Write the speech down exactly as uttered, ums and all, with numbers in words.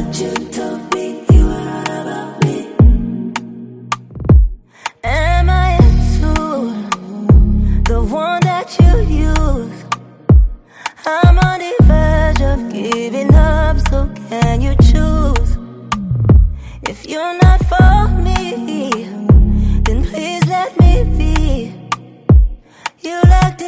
thought you told me you were all about me. Am I a tool, the one that you use? I'm on the verge of giving up, so can you choose? If you're not for me, then please let me be. You like